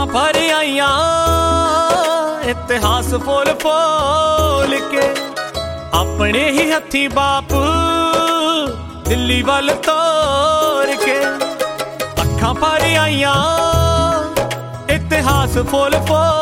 ਅੱਖਾਂ ਭਰ ਆਈਆਂ ਇਤਿਹਾਸ ਫੋਲ ਫੋਲ ਕੇ ਆਪਣੇ ਹੀ ਹੱਥੀਂ ਬਾਪ ਦਿੱਲੀ ਵੱਲ ਤੋਰ ਕੇ ਅੱਖਾਂ ਭਰ ਆਈਆਂ ਇਤਿਹਾਸ ਫੋਲ ਫੋਲ